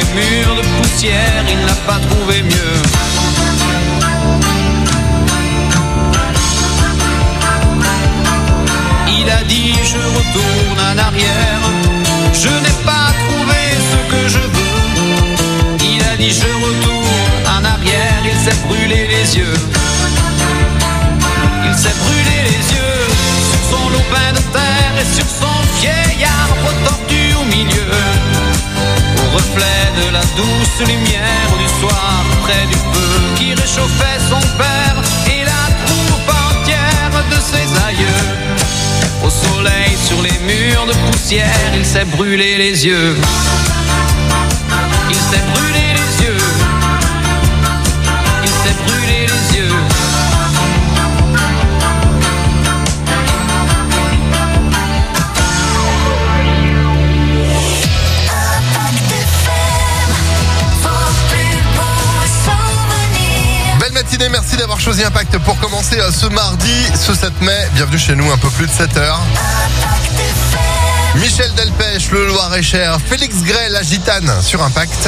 murs de poussière, il n'a pas trouvé mieux. Il a dit je retourne en arrière, je n'ai pas trouvé ce que je veux. Il a dit je retourne en arrière, il s'est brûlé les yeux. Il s'est brûlé les yeux sur son lopin de terre et sur son vieil arbre tordu au milieu. Au reflet de la douce lumière du soir, près du feu qui réchauffait son père et la troupe entière de ses aïeux. Au soleil sur les murs de poussière, il s'est brûlé les yeux. Il s'est brûlé les yeux. Il s'est brûlé les yeux. Belle matinée, merci d'avoir choisi Impact pour commencer ce mardi, ce 7 mai. Bienvenue chez nous, un peu plus de 7h. Michel Delpech, le Loir-et-Cher, Félix Gray, la Gitane sur Impact.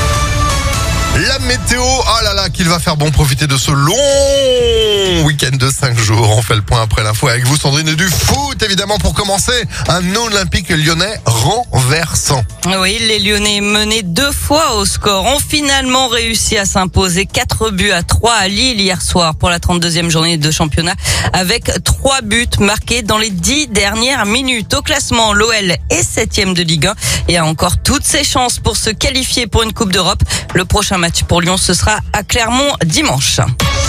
La météo, oh là là, qu'il va faire bon, profiter de ce long week-end de 5 jours. On fait le point après l'info avec vous, Sandrine, et du foot, évidemment, pour commencer. Un Olympique lyonnais renversant. Oui, les Lyonnais menés 2 fois au score ont finalement réussi à s'imposer 4-3 à Lille hier soir pour la 32e journée de championnat, avec 3 buts marqués dans les 10 dernières minutes. Au classement, l'OL est 7e de Ligue 1 et a encore toutes ses chances pour se qualifier pour une Coupe d'Europe. Le prochain match pour Lyon, ce sera à Clermont dimanche.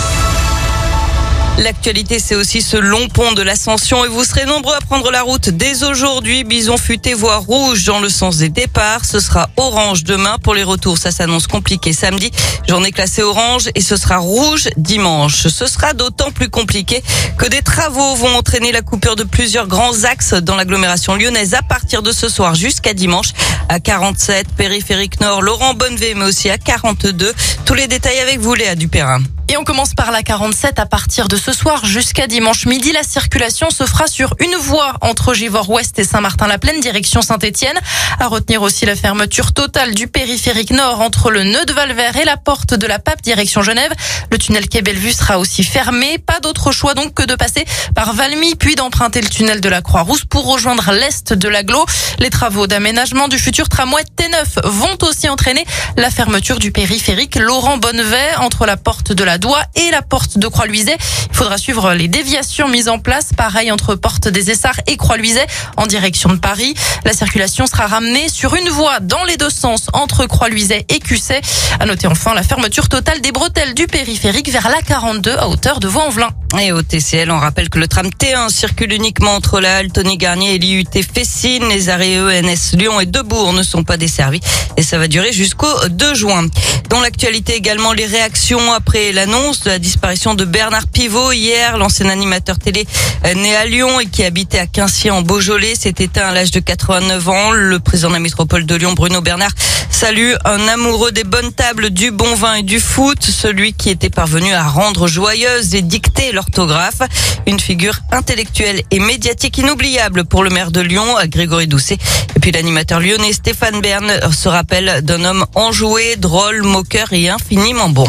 L'actualité, c'est aussi ce long pont de l'Ascension et vous serez nombreux à prendre la route dès aujourd'hui. Bison futé voie rouge dans le sens des départs. Ce sera orange demain pour les retours. Ça s'annonce compliqué samedi. Journée classée orange et ce sera rouge dimanche. Ce sera d'autant plus compliqué que des travaux vont entraîner la coupure de plusieurs grands axes dans l'agglomération lyonnaise à partir de ce soir jusqu'à dimanche. À 47, périphérique nord, Laurent Bonnevet, mais aussi à 42. Tous les détails avec vous, Léa Dupérin. Et on commence par la 47 à partir de ce soir jusqu'à dimanche midi. La circulation se fera sur une voie entre Givors-Ouest et Saint-Martin-la-Plaine, direction Saint-Étienne. À retenir aussi la fermeture totale du périphérique nord entre le nœud de Valvert et la porte de la Pape, direction Genève. Le tunnel quai Bellevue sera aussi fermé. Pas d'autre choix donc que de passer par Valmy, puis d'emprunter le tunnel de la Croix-Rousse pour rejoindre l'est de l'agglo. Les travaux d'aménagement du futur tramway T9 vont aussi entraîner la fermeture du périphérique Laurent Bonnevet entre la porte de la Doigt et la porte de Croix-Luiset. Il faudra suivre les déviations mises en place. Pareil entre porte des Essarts et Croix-Luiset en direction de Paris. La circulation sera ramenée sur une voie dans les deux sens entre Croix-Luiset et Cusset. À noter enfin la fermeture totale des bretelles du périphérique vers la 42 à hauteur de Vaux-en-Velin. Et au TCL, on rappelle que le tram T1 circule uniquement entre la halle Tony Garnier et l'IUT Fessines. Les arrêts ENS Lyon et Debourg ne sont pas desservis et ça va durer jusqu'au 2 juin. Dans l'actualité également, les réactions après l'annonce de la disparition de Bernard Pivot. Hier, l'ancien animateur télé né à Lyon et qui habitait à Quincy en Beaujolais s'est éteint à l'âge de 89 ans. Le président de la métropole de Lyon, Bruno Bernard, salue un amoureux des bonnes tables, du bon vin et du foot, celui qui était parvenu à rendre joyeuse et dicter l'orthographe. Une figure intellectuelle et médiatique inoubliable pour le maire de Lyon, Grégory Doucet. Et puis l'animateur lyonnais Stéphane Bern se rappelle d'un homme enjoué, drôle, moqueur et infiniment bon.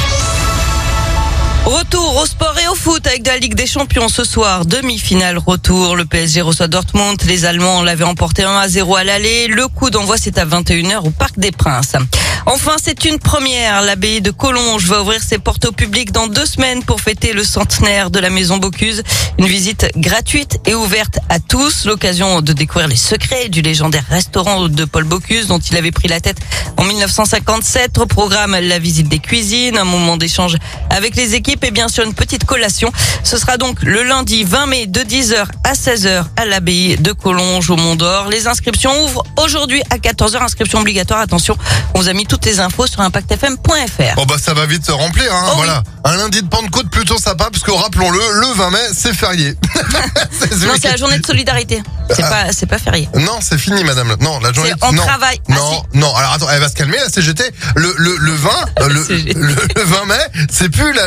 Retour au sport et au foot avec de la Ligue des Champions ce soir. Demi-finale retour. Le PSG reçoit Dortmund. Les Allemands l'avaient emporté 1-0 à l'aller. Le coup d'envoi, c'est à 21h au Parc des Princes. Enfin, c'est une première. L'abbaye de Collonges va ouvrir ses portes au public dans 2 semaines pour fêter le centenaire de la maison Bocuse. Une visite gratuite et ouverte à tous. L'occasion de découvrir les secrets du légendaire restaurant de Paul Bocuse dont il avait pris la tête en 1957. Au programme, la visite des cuisines, un moment d'échange avec les équipes et bien sûr une petite collation. Ce sera donc le lundi 20 mai de 10h à 16h à l'abbaye de Collonges au Mont d'Or. Les inscriptions ouvrent aujourd'hui à 14h. Inscription obligatoire. Attention, on vous a mis toutes les infos sur impactfm.fr. Bon bah ça va vite se remplir, hein. Oh voilà. Oui. Un lundi de Pentecôte plutôt sympa parce que rappelons-le, le 20 mai c'est férié. Non, c'est la journée de solidarité. C'est pas férié. Non, c'est fini madame. Non, la journée on travaille. Non, non, alors attends, elle va se calmer la CGT. Le 20 mai, c'est plus la journée de solidarité.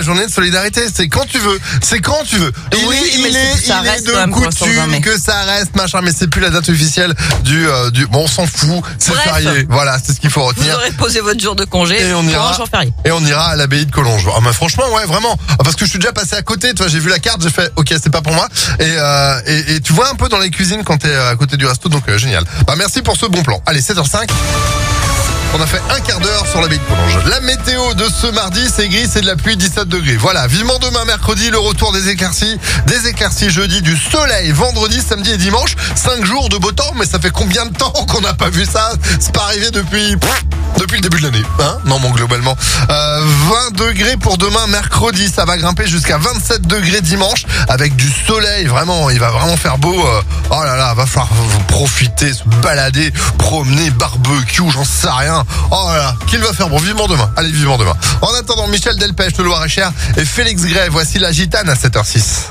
solidarité. C'est quand tu veux. C'est quand tu veux. Oui, mais ça il est reste quand même de pour le 120 mai. coutume que ça reste, machin, mais c'est plus la date officielle du bon, on s'en fout. C'est Bref. férié. Voilà, c'est ce qu'il faut Vous retenir. aurez posé votre jour de congé Et on pour ira. un jour férié. Et on ira à l'abbaye de Collonges. Ah, mais franchement, ouais, vraiment. Parce que je suis déjà passé à côté, tu vois, j'ai vu la carte, j'ai fait, ok, c'est pas pour moi. Et tu vois un peu dans les cuisines quand t'es à côté du resto, donc génial. Bah, merci pour ce bon plan. Allez, 7h05. On a fait un quart d'heure sur l'abbaye de Collonges. La météo de ce mardi, c'est gris, c'est de la pluie, 17 degrés. Voilà, vivement demain, mercredi, le retour des éclaircies jeudi, du soleil, vendredi, samedi et dimanche. 5 jours de beau temps, mais ça fait combien de temps qu'on n'a pas vu ça? C'est pas arrivé depuis le début de l'année, hein? Non, bon, globalement. 20 degrés pour demain, mercredi, ça va grimper jusqu'à 27 degrés dimanche, avec du soleil, vraiment, il va vraiment faire beau. Oh là là, va falloir profiter, se balader, promener, barbecue, j'en sais rien. Oh là là, qu'il va faire bon, vivement demain. Allez, vivement demain. En attendant, Michel Delpech de Loir-et-Cher et Félix Gray, voici la gitane à 7h06.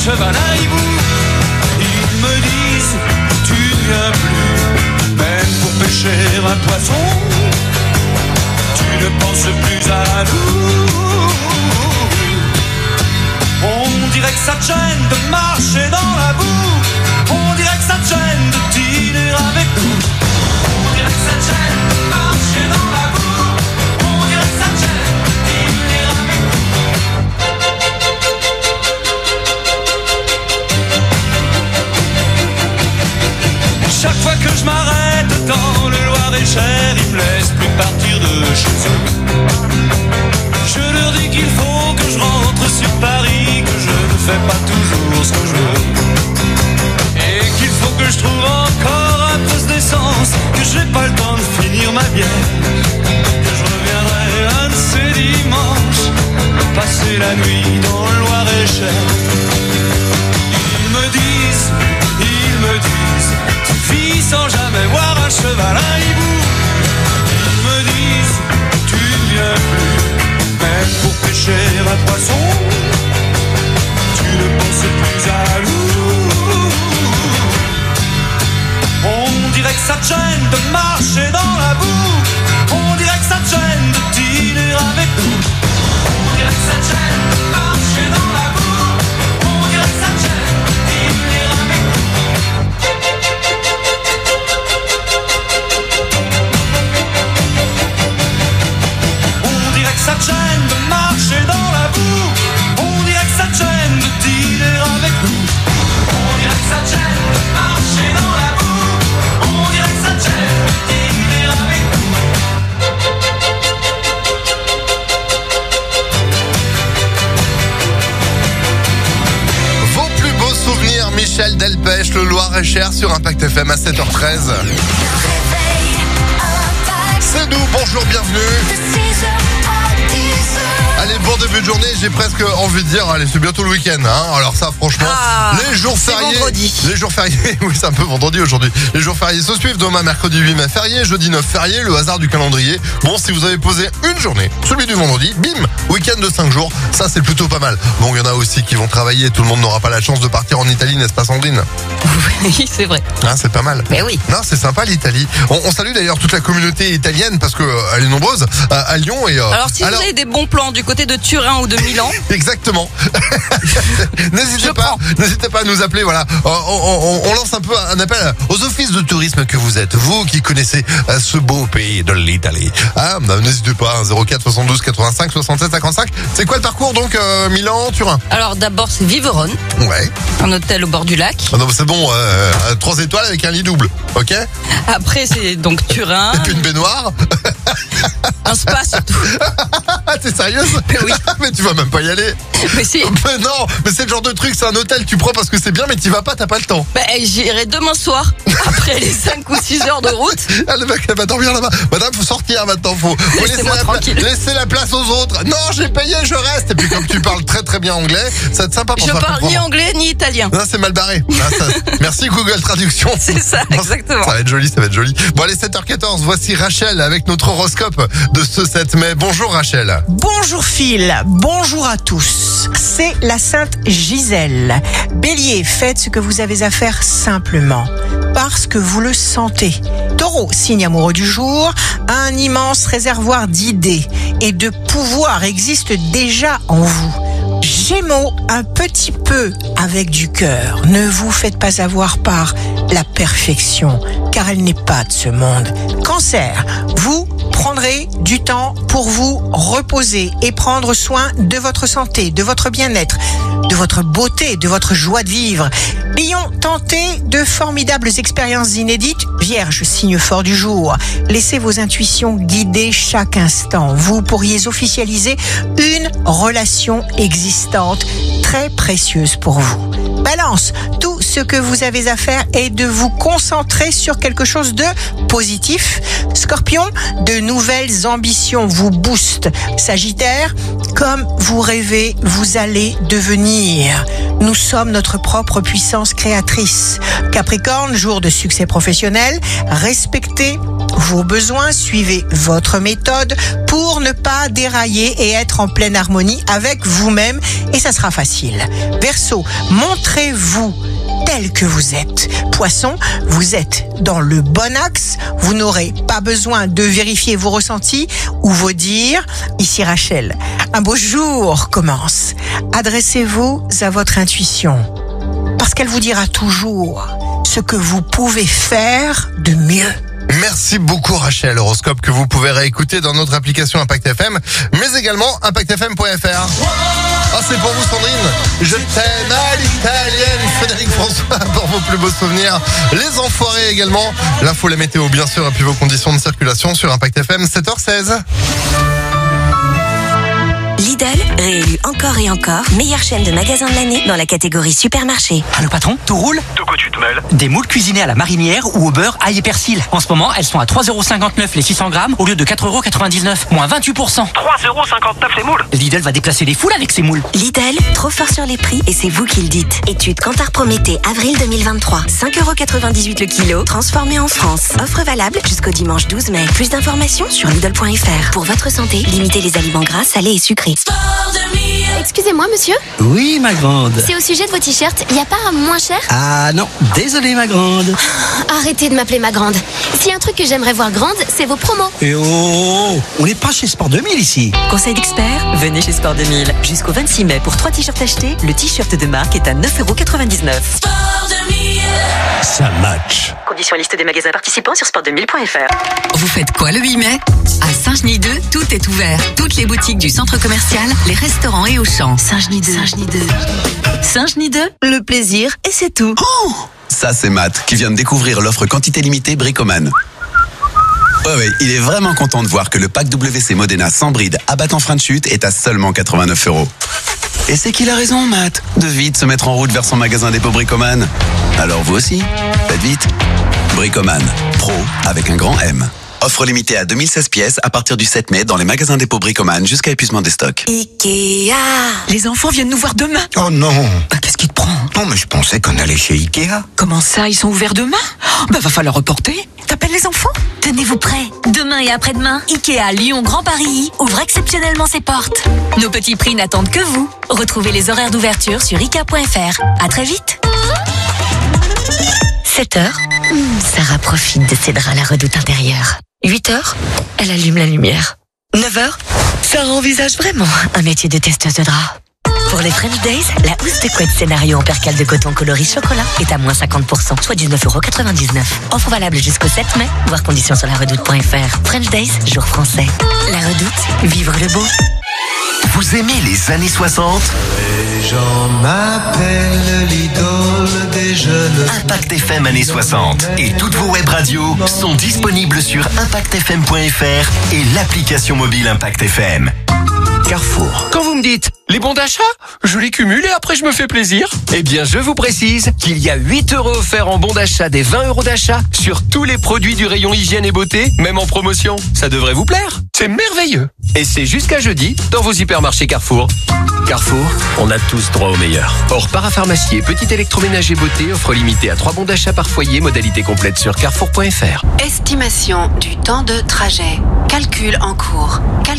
cheval à hibou. Ils me disent, tu ne viens plus, même pour pêcher un poisson. Tu ne penses plus à nous. On dirait que ça te gêne de marcher dans la boue. On dirait que ça te gêne de dîner avec nous. On dirait que ça te gêne de marcher dans la boue. On dirait que ça te gêne de dîner avec nous. Chaque fois que je m'arrête dans le Loir-et-Cher, ils me laissent plus partir de chez eux. Je leur dis qu'il faut que je rentre sur Paris, que je ne fais pas toujours ce que je veux. Et qu'il faut que je trouve encore un peu d'essence, que j'ai pas le temps de finir ma bière. Que je reviendrai un de ces dimanches, passer la nuit dans le Loir-et-Cher. Ils me disent, tu vis sans jamais voir un cheval, un hibou. Ils me disent, tu ne viens plus, même pour pêcher un poisson. Tu ne penses plus à nous. On dirait que ça te gêne de marcher dans la boue. On dirait que ça te gêne de dîner avec nous. On dirait que ça te gêne de marcher dans la boue. On dirait que ça te gêne de dîner avec nous. On dirait que ça te gêne de marcher dans la boue. On dirait que ça te gêne de dîner avec nous. On dirait que ça te gêne de marcher dans la boue. On dirait que ça te gêne de dîner avec nous. Vos plus beaux souvenirs, Michel Delpech, le Loir-et-Cher sur Impact FM à 7h13. C'est nous, bonjour, bienvenue. Allez, bon début de journée, j'ai presque envie de dire, allez, c'est bientôt le week-end, hein. Alors ça, franchement, les jours fériés, oui, c'est un peu vendredi aujourd'hui. Les jours fériés se suivent, demain, mercredi 8 mai férié, jeudi 9 férié, le hasard du calendrier. Bon, si vous avez posé une journée, celui du vendredi, bim, week-end de 5 jours, ça c'est plutôt pas mal. Bon, il y en a aussi qui vont travailler, tout le monde n'aura pas la chance de partir en Italie, n'est-ce pas Sandrine? Oui, c'est vrai. Hein, c'est pas mal. Mais oui. Non, c'est sympa l'Italie. On salue d'ailleurs toute la communauté italienne parce que elle est nombreuse à Lyon et. Alors si vous avez des bons plans du côté de Turin ou de Milan. Exactement. N'hésitez pas à nous appeler. Voilà, on lance un peu un appel aux offices de tourisme que vous êtes, vous qui connaissez ce beau pays de l'Italie. Ah, n'hésitez pas. 04 72 85 67 55. C'est quoi le parcours donc Milan, Turin? Alors d'abord c'est Vivonne. Ouais. Un hôtel au bord du lac. Ah non, c'est bon. 3 étoiles avec un lit double. Ok. Après c'est donc Turin. Et puis une baignoire. Un spa surtout. T'es sérieuse? Mais oui. Mais tu vas même pas y aller. Mais si. Mais non, mais c'est le genre de truc, c'est un hôtel, tu prends parce que c'est bien, mais t'y vas pas, t'as pas le temps. Bah, j'irai demain soir, après les 5 ou 6 heures de route. Ah, le mec, elle va dormir là-bas. Madame, faut sortir maintenant, faut laisser la place aux autres. Non, j'ai payé, je reste. Et puis comme tu parles très très bien anglais, ça va être sympa pour Je ça. parle ni anglais ni italien. Non, c'est mal barré. Merci Google Traduction. C'est ça, exactement. Ça va être joli, ça va être joli. Bon, allez, 7h14, voici Rachel avec notre horoscope de ce 7 mai. Bonjour Rachel. Bonjour Phil, bonjour à tous. C'est la Sainte Gisèle. Bélier, faites ce que vous avez à faire simplement, parce que vous le sentez. Taureau, signe amoureux du jour, un immense réservoir d'idées et de pouvoir existe déjà en vous. Gémeaux, un petit peu avec du cœur. Ne vous faites pas avoir par la perfection, car elle n'est pas de ce monde. Cancer, vous prendrez du temps pour vous reposer et prendre soin de votre santé, de votre bien-être, de votre beauté, de votre joie de vivre. Lion, tentez de formidables expériences inédites. Vierge, signe fort du jour. Laissez vos intuitions guider chaque instant. Vous pourriez officialiser une relation existante très précieuse pour vous. Balance, tout ce que vous avez à faire est de vous concentrer sur quelque chose de positif. Scorpion, de nouvelles ambitions vous boostent. Sagittaire, comme vous rêvez, vous allez devenir. Nous sommes notre propre puissance créatrice. Capricorne, jour de succès professionnel, respectez vos besoins, suivez votre méthode pour ne pas dérailler et être en pleine harmonie avec vous-même et ça sera facile. Verseau, montrez-vous tel que vous êtes. Poisson, vous êtes dans le bon axe, vous n'aurez pas besoin de vérifier vos ressentis ou vos dires. Ici Rachel, un beau jour commence. Adressez-vous à votre intuition parce qu'elle vous dira toujours ce que vous pouvez faire de mieux. Merci beaucoup Rachel, horoscope que vous pouvez réécouter dans notre application Impact FM, mais également impactfm.fr. Ah, c'est pour vous Sandrine. Je t'aime à l'italienne. Frédéric François pour vos plus beaux souvenirs. Les enfoirés également. L'info, la météo bien sûr et puis vos conditions de circulation sur Impact FM 7h16. Lidl, réélu encore et encore, meilleure chaîne de magasins de l'année dans la catégorie supermarché. Allô patron, tout roule? De quoi tu te mêles? Des moules cuisinés à la marinière ou au beurre, ail et persil. En ce moment, elles sont à 3,59€ les 600 grammes au lieu de 4,99€, moins 28%. 3,59€ les moules. Lidl va déplacer les foules avec ses moules. Lidl, trop fort sur les prix et c'est vous qui le dites. Étude Kantar Prométhée, avril 2023. 5,98€ le kilo, transformé en France. Offre valable jusqu'au dimanche 12 mai. Plus d'informations sur Lidl.fr. Pour votre santé, limitez les aliments gras, salés et sucrés. Excusez-moi, monsieur. Oui, ma grande. C'est au sujet de vos t-shirts. Y a pas un moins cher? Ah non, désolé ma grande. Arrêtez de m'appeler ma grande. S'il y a un truc que j'aimerais voir grande, c'est vos promos. Et oh, on n'est pas chez Sport 2000 ici. Conseil d'expert, venez chez Sport 2000. Jusqu'au 26 mai, pour 3 t-shirts achetés, le t-shirt de marque est à 9,99€. Sport 2000. Ça match. Conditions liste des magasins participants sur sport2000.fr. Vous faites quoi le 8 mai? À Saint-Genis-2, tout est ouvert. Toutes les boutiques du centre commercial, les restaurants et Auchan. Saint-Genis-2. Saint-Genis-2, le plaisir et c'est tout. Oh, ça c'est Matt qui vient de découvrir l'offre quantité limitée Bricoman. Ouais, il est vraiment content de voir que le pack WC Modena sans bride abattant frein de chute est à seulement 89€. Et c'est qu'il a raison, Matt, de vite se mettre en route vers son magasin dépôt Bricoman. Alors vous aussi, faites vite. Bricoman, pro avec un grand M. Offre limitée à 2016 pièces à partir du 7 mai dans les magasins dépôt Bricoman jusqu'à épuisement des stocks. Ikea. Les enfants viennent nous voir demain. Oh non. Qu'est-ce qui te prend? Non, mais je pensais qu'on allait chez Ikea. Comment ça, ils sont ouverts demain? Va falloir reporter. T'appelles les enfants? Tenez-vous prêts. Demain et après-demain, Ikea Lyon Grand Paris ouvre exceptionnellement ses portes. Nos petits prix n'attendent que vous. Retrouvez les horaires d'ouverture sur Ikea.fr. À très vite. 7h, Sarah profite de ses draps à la redoute intérieure. 8h, elle allume la lumière. 9h, Sarah envisage vraiment un métier de testeuse de draps. Pour les French Days, la housse de couette scénario en percale de coton coloris chocolat est à moins 50%, soit 19,99€. Offre valable jusqu'au 7 mai, voir conditions sur laredoute.fr. French Days, jour français. La Redoute, vivre le beau. Vous aimez les années 60? Les gens m'appellent l'idole des jeunes. Impact FM années 60 et toutes vos web radios sont disponibles sur impactfm.fr et l'application mobile Impact FM. Carrefour. Quand vous me dites les bons d'achat, je les cumule et après je me fais plaisir. Eh bien, je vous précise qu'il y a 8€ offerts en bons d'achat des 20€ d'achat sur tous les produits du rayon hygiène et beauté, même en promotion. Ça devrait vous plaire. C'est merveilleux. Et c'est jusqu'à jeudi dans vos hypermarchés Carrefour. Carrefour, on a tous droit au meilleur. Hors parapharmacie et petit électroménager beauté, offre limitée à 3 bons d'achat par foyer, modalité complète sur carrefour.fr. Estimation du temps de trajet. Calcul en cours.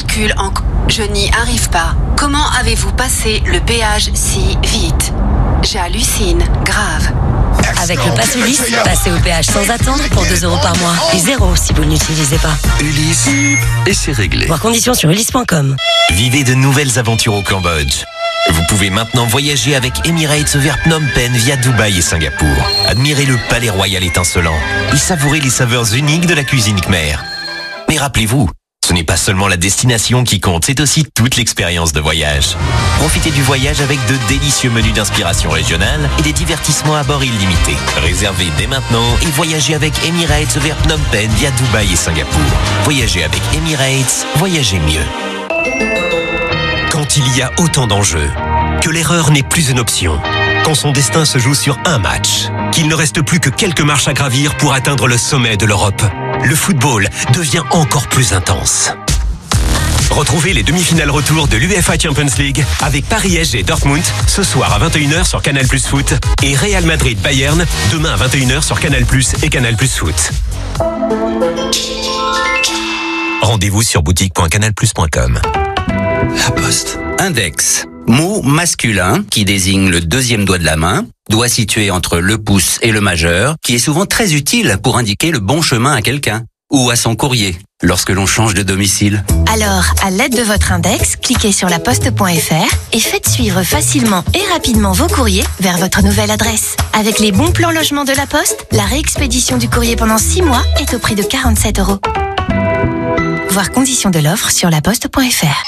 Je n'y arrive pas. Comment avez-vous passé le péage si vite? J'hallucine, grave. Avec le Pass Ulysse, passez au péage sans attendre pour 2€ par mois. Et 0 si vous ne l'utilisez pas. Ulysse, et c'est réglé. Voir conditions sur ulysse.com. Vivez de nouvelles aventures au Cambodge. Vous pouvez maintenant voyager avec Emirates vers Phnom Penh via Dubaï et Singapour. Admirez le palais royal étincelant et savourez les saveurs uniques de la cuisine khmer. Mais rappelez-vous, ce n'est pas seulement la destination qui compte, c'est aussi toute l'expérience de voyage. Profitez du voyage avec de délicieux menus d'inspiration régionale et des divertissements à bord illimités. Réservez dès maintenant et voyagez avec Emirates vers Phnom Penh via Dubaï et Singapour. Voyagez avec Emirates, voyagez mieux. Quand il y a autant d'enjeux, que l'erreur n'est plus une option, quand son destin se joue sur un match, qu'il ne reste plus que quelques marches à gravir pour atteindre le sommet de l'Europe, le football devient encore plus intense. Retrouvez les demi-finales retour de l'UEFA Champions League avec Paris-SG Dortmund ce soir à 21h sur Canal+ Foot et Real Madrid-Bayern demain à 21h sur Canal+ et Canal+ Foot. Rendez-vous sur boutique.canalplus.com. La Poste. Index. Mot masculin qui désigne le deuxième doigt de la main, doigt situé entre le pouce et le majeur, qui est souvent très utile pour indiquer le bon chemin à quelqu'un ou à son courrier lorsque l'on change de domicile. Alors, à l'aide de votre index, cliquez sur laposte.fr et faites suivre facilement et rapidement vos courriers vers votre nouvelle adresse. Avec les bons plans logement de la Poste, la réexpédition du courrier pendant 6 mois est au prix de 47 €. Voir conditions de l'offre sur laposte.fr.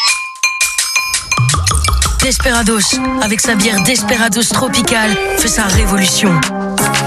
Desperados, avec sa bière Desperados Tropical, fait sa révolution. Pourquoi ?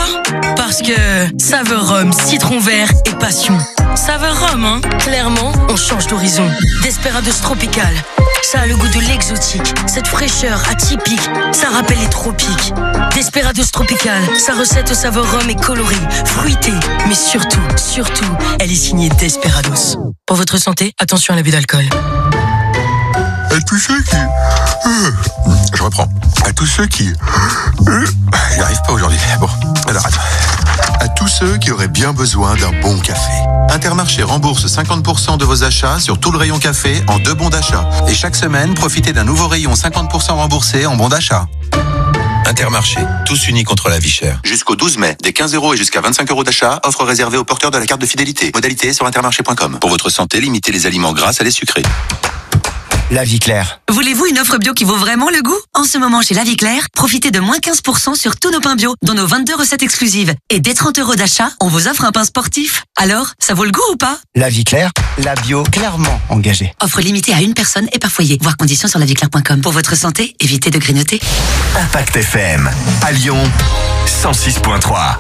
Parce que saveur rhum, citron vert et passion. Saveur rhum, hein ? Clairement, on change d'horizon. Desperados Tropical, ça a le goût de l'exotique. Cette fraîcheur atypique, ça rappelle les tropiques. Desperados Tropical, sa recette saveur rhum est colorée, fruitée, mais surtout, elle est signée Desperados. Pour votre santé, attention à l'abus d'alcool. À tous ceux qui... Je reprends. À tous ceux qui... J'y arrive pas aujourd'hui. Bon, alors attends. À tous ceux qui auraient bien besoin d'un bon café. Intermarché rembourse 50% de vos achats sur tout le rayon café en 2 bons d'achat. Et chaque semaine, profitez d'un nouveau rayon 50% remboursé en bons d'achat. Intermarché, tous unis contre la vie chère. Jusqu'au 12 mai, des 15 € et jusqu'à 25 € d'achat, offre réservée aux porteurs de la carte de fidélité. Modalité sur intermarché.com. Pour votre santé, limitez les aliments gras à les sucrés. La Vie Claire. Voulez-vous une offre bio qui vaut vraiment le goût ? En ce moment, chez La Vie Claire, profitez de moins 15% sur tous nos pains bio, dans nos 22 recettes exclusives. Et dès 30 € d'achat, on vous offre un pain sportif. Alors, ça vaut le goût ou pas ? La Vie Claire, la bio clairement engagée. Offre limitée à une personne et par foyer. Voir conditions sur laviclaire.com. Pour votre santé, évitez de grignoter. Impact FM, à Lyon, 106.3.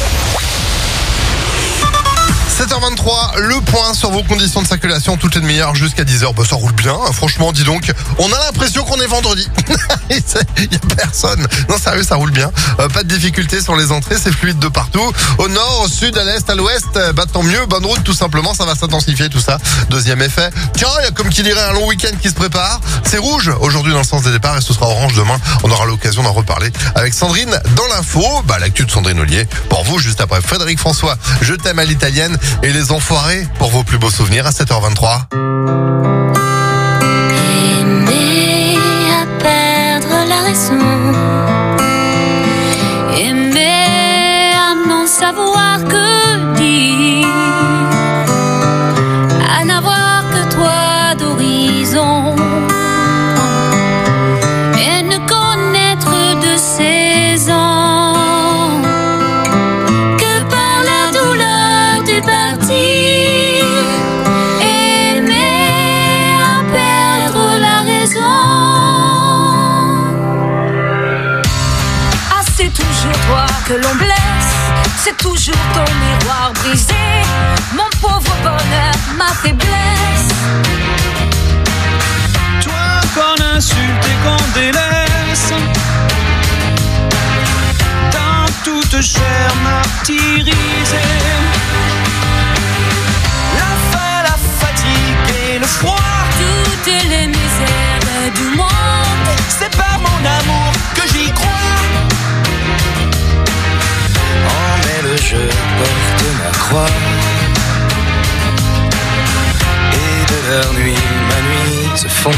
7h23, le point sur vos conditions de circulation, toutes les demi-heures jusqu'à 10h. Bah, ça roule bien, franchement, dis donc. On a l'impression qu'on est vendredi. Il y a personne. Non, sérieux, ça roule bien. Pas de difficultés sur les entrées, c'est fluide de partout. Au nord, au sud, à l'est, à l'ouest, bah, tant mieux. Bonne route, tout simplement, ça va s'intensifier, tout ça. Deuxième effet. Tiens, il y a comme qui dirait un long week-end qui se prépare. C'est rouge aujourd'hui dans le sens des départs et ce sera orange demain. On aura l'occasion d'en reparler avec Sandrine dans l'info. Bah, l'actu de Sandrine Ollier. Pour vous, juste après Frédéric François, Je t'aime à l'italienne. Et les enfoirés pour vos plus beaux souvenirs à 7h23. Aimer à perdre la raison. Aimer à n'en savoir que dire. À n'avoir que toi d'horizon. Et ne connaître de ses ans. Que l'on blesse, c'est toujours ton miroir brisé. Mon pauvre bonheur, ma faiblesse. Toi qu'on insulte et qu'on délaisse, dans toute chair martyrisée. La faim, la fatigue et le froid, toutes les misères du monde. C'est par mon amour que j'y crois. En elle je porte ma croix. Et de leur nuit, ma nuit se fonde.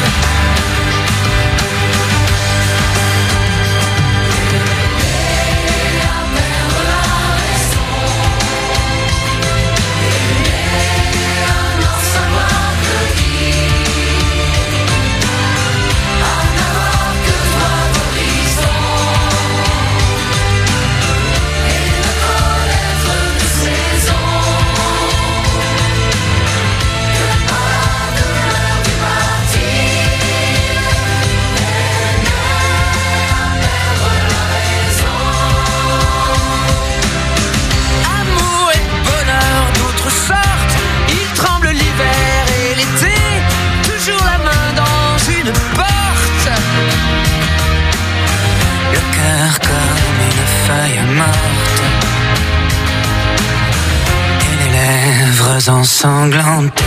Ensanglantées.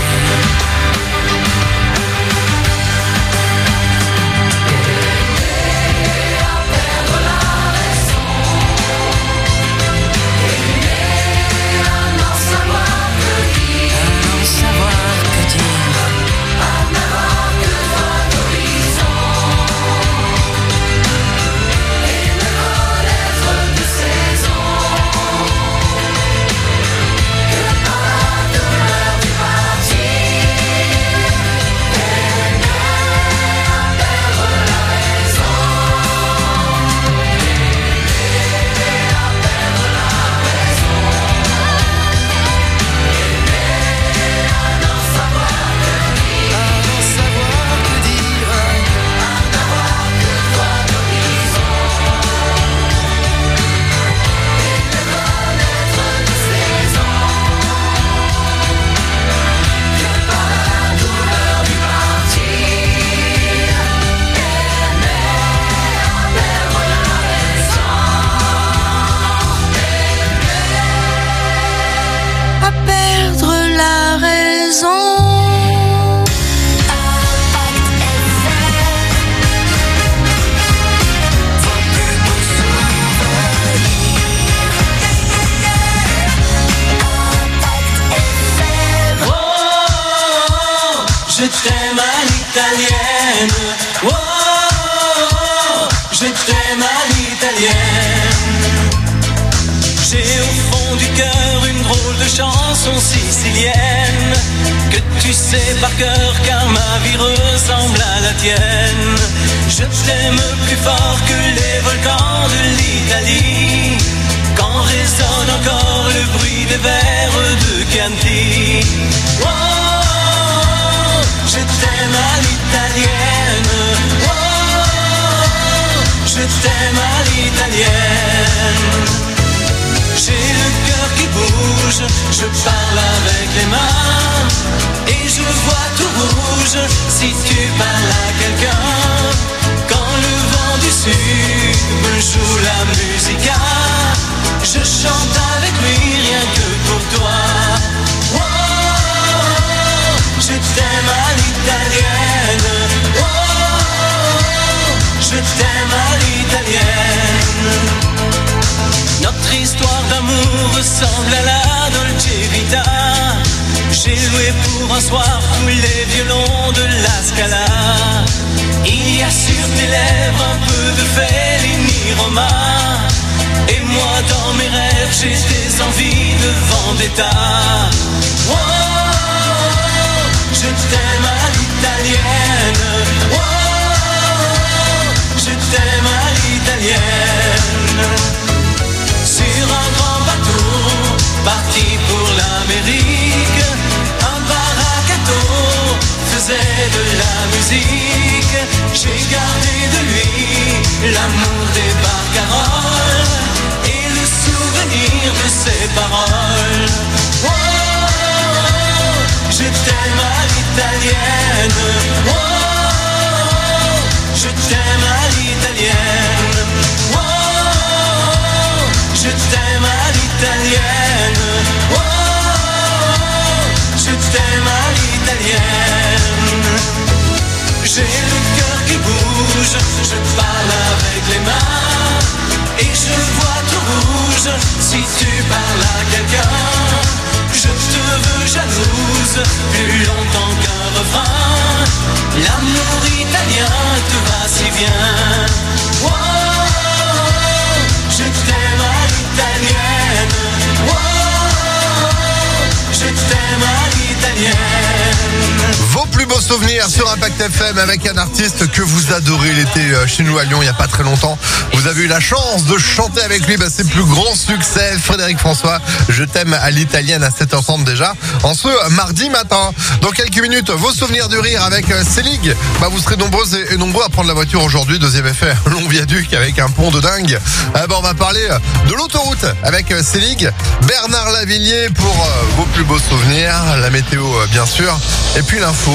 Je t'aime à l'italienne. Oh, je t'aime à l'italienne. J'ai au fond du cœur une drôle de chanson sicilienne que tu sais par cœur car ma vie ressemble à la tienne. Je t'aime plus fort que les volcans de l'Italie quand résonne encore le bruit des vers de Chianti. Oh, je t'aime à l'italienne. Oh, je t'aime à l'italienne. J'ai le cœur qui bouge, je parle avec les mains et je vois tout rouge si tu parles à quelqu'un. Quand le vent du sud me joue la musica, je chante avec lui rien que pour toi. Oh, je t'aime à l'italienne. Oh, je t'aime à l'italienne. Notre histoire d'amour ressemble à la Dolce Vita. J'ai loué pour un soir tous les violons de la Scala. Il y a sur tes lèvres un peu de Fellini Roma. Et moi dans mes rêves j'ai des envies de vendetta. Oh, je t'aime à l'italienne. Oh, je t'aime à l'italienne. Sur un grand bateau, parti pour l'Amérique, un baracato faisait de la musique. J'ai gardé de lui l'amour des barcaroles et le souvenir de ses paroles. Oh, je t'aime à l'italienne. Oh, je t'aime à l'italienne. Oh, je t'aime à l'italienne. Oh, je t'aime à l'italienne. J'ai le cœur qui bouge, je parle avec les mains et je vois tout rouge si tu parles à quelqu'un. Je te veux jalouse plus longtemps qu'un refrain. L'amour italien te va si bien. Oh, je t'aime à l'italienne. Oh, je t'aime à l'italienne. Vos plus beaux souvenirs sur Impact FM avec un artiste que vous adorez. Il était chez nous à Lyon il n'y a pas très longtemps. Vous avez eu la chance de chanter avec lui ses plus grands succès. Frédéric François, je t'aime à l'italienne à 7h30 déjà, en ce mardi matin. Dans quelques minutes, vos souvenirs du rire avec Célig. Vous serez nombreuses et nombreux à prendre la voiture aujourd'hui. Deuxième effet, long viaduc avec un pont de dingue. On va parler de l'autoroute avec Célig. Bernard Lavillier pour vos plus beaux souvenirs. La météo bien sûr. Et puis l'info.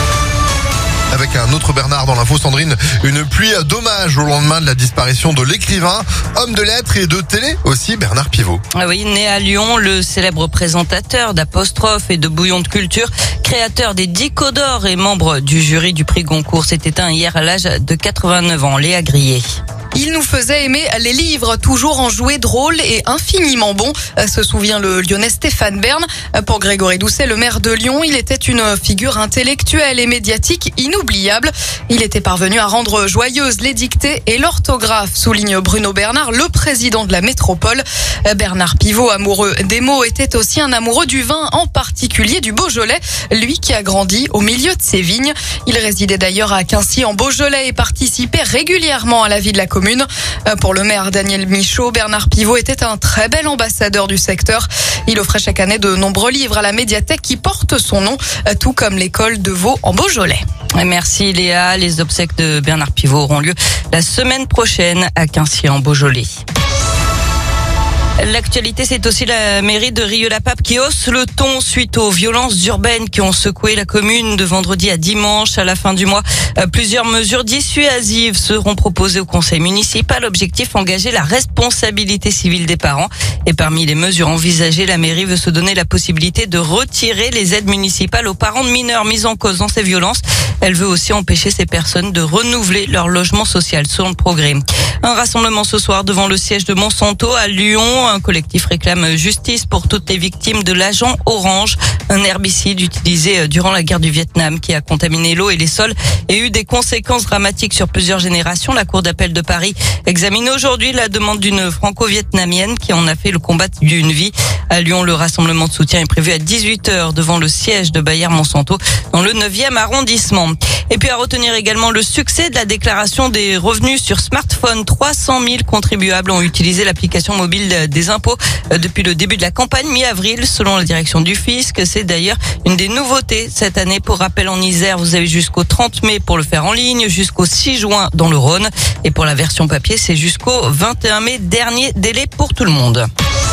Avec un autre Bernard dans l'info, Sandrine, une pluie d'hommage au lendemain de la disparition de l'écrivain, homme de lettres et de télé aussi, Bernard Pivot. Ah oui, né à Lyon, le célèbre présentateur d'Apostrophe et de Bouillon de Culture, créateur des Dico d'Or et membre du jury du prix Goncourt, s'est éteint hier à l'âge de 89 ans. Léa Grillet. Il nous faisait aimer les livres, toujours enjoués, drôles et infiniment bons, se souvient le Lyonnais Stéphane Bern. Pour Grégory Doucet, le maire de Lyon, il était une figure intellectuelle et médiatique inoubliable. Il était parvenu à rendre joyeuses les dictées et l'orthographe, souligne Bruno Bernard, le président de la métropole. Bernard Pivot, amoureux des mots, était aussi un amoureux du vin, en particulier du Beaujolais, lui qui a grandi au milieu de ses vignes. Il résidait d'ailleurs à Quincy en Beaujolais et participait régulièrement à la vie de la commune. Pour le maire Daniel Michaud, Bernard Pivot était un très bel ambassadeur du secteur. Il offrait chaque année de nombreux livres à la médiathèque qui porte son nom, tout comme l'école de Vaux en Beaujolais. Merci Léa. Les obsèques de Bernard Pivot auront lieu la semaine prochaine à Quincy en Beaujolais. L'actualité, c'est aussi la mairie de Rieux-la-Pape qui hausse le ton suite aux violences urbaines qui ont secoué la commune de vendredi à dimanche. À la fin du mois, plusieurs mesures dissuasives seront proposées au conseil municipal. Objectif, engager la responsabilité civile des parents. Et parmi les mesures envisagées, la mairie veut se donner la possibilité de retirer les aides municipales aux parents de mineurs mis en cause dans ces violences. Elle veut aussi empêcher ces personnes de renouveler leur logement social, selon le Progrès. Un rassemblement ce soir devant le siège de Monsanto à Lyon. Un collectif réclame justice pour toutes les victimes de l'agent orange, un herbicide utilisé durant la guerre du Vietnam qui a contaminé l'eau et les sols et eu des conséquences dramatiques sur plusieurs générations. La Cour d'appel de Paris examine aujourd'hui la demande d'une franco-vietnamienne qui en a fait le combat d'une vie. À Lyon, le rassemblement de soutien est prévu à 18h devant le siège de Bayer-Monsanto dans le 9e arrondissement. Et puis à retenir également le succès de la déclaration des revenus sur smartphone. 300 000 contribuables ont utilisé l'application mobile des impôts depuis le début de la campagne mi-avril, selon la direction du fisc. C'est d'ailleurs une des nouveautés cette année. Pour rappel, en Isère, vous avez jusqu'au 30 mai pour le faire en ligne, jusqu'au 6 juin dans le Rhône. Et pour la version papier, c'est jusqu'au 21 mai, dernier délai pour tout le monde.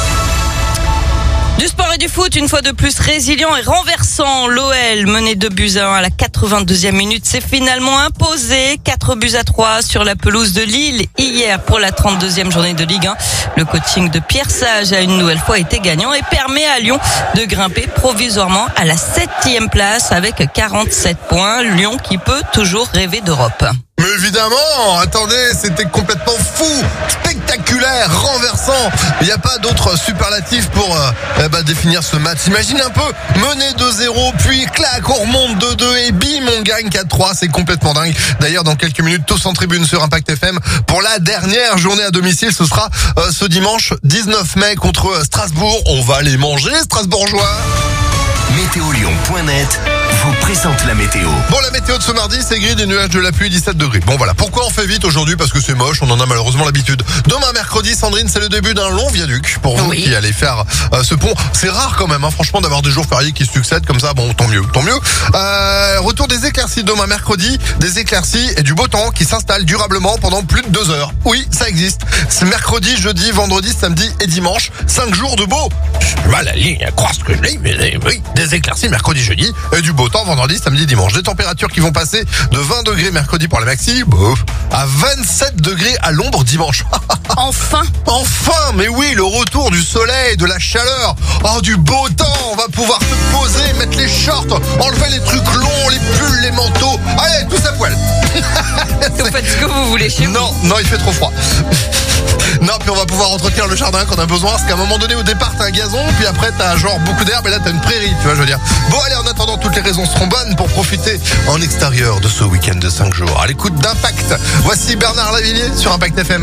Du sport et du foot, une fois de plus résilient et renversant. L'OL, mené 2-1 à la 82e minute, s'est finalement imposé 4-3 sur la pelouse de Lille hier pour la 32e journée de Ligue 1. Le coaching de Pierre Sage a une nouvelle fois été gagnant et permet à Lyon de grimper provisoirement à la 7e place avec 47 points. Lyon qui peut toujours rêver d'Europe. Mais évidemment, attendez, c'était complètement fou, spectaculaire, renversant. Il n'y a pas d'autre superlatif pour définir ce match. Imagine un peu, mener 2-0, puis clac, on remonte 2-2 et bim, on gagne 4-3. C'est complètement dingue. D'ailleurs, dans quelques minutes, tous en tribune sur Impact FM pour la dernière journée à domicile. Ce sera ce dimanche 19 mai contre Strasbourg. On va les manger, Strasbourgeois. Météolion.net vous présente la météo. Bon, la météo de ce mardi, c'est gris, des nuages, de la pluie, 17 degrés. Bon voilà, pourquoi on fait vite aujourd'hui? Parce que c'est moche, on en a malheureusement l'habitude. Demain, mercredi, Sandrine, c'est le début d'un long viaduc pour vous qui allez faire ce pont. C'est rare quand même, franchement, d'avoir des jours fériés qui se succèdent comme ça. Bon, tant mieux, tant mieux. Retour des éclaircies demain mercredi, des éclaircies et du beau temps qui s'installe durablement pendant plus de 2 heures. Oui, ça existe. C'est mercredi, jeudi, vendredi, samedi et dimanche. 5 jours de beau. J'ai mal à la ligne à croire ce que je dis, mais oui, des éclaircies mercredi, jeudi et du beau temps vendredi, samedi, dimanche. Des températures qui vont passer de 20 degrés mercredi pour la maxi à 27 degrés à l'ombre dimanche. Enfin mais oui, le retour du soleil, de la chaleur, du beau temps. On va pouvoir se poser, mettre les shorts, enlever les trucs longs, les pulls, les manteaux. Allez, tous à poil. Vous faites ce que vous voulez chez vous. Non, il fait trop froid. Non, puis on va pouvoir entretenir le jardin quand on a besoin, parce qu'à un moment donné, au départ, t'as un gazon, puis après, t'as genre beaucoup d'herbe, et là, t'as une prairie, tu vois, je veux dire. Bon, allez, en attendant, toutes les raisons seront bonnes pour profiter en extérieur de ce week-end de 5 jours. À l'écoute d'Impact, voici Bernard Lavillier sur Impact FM.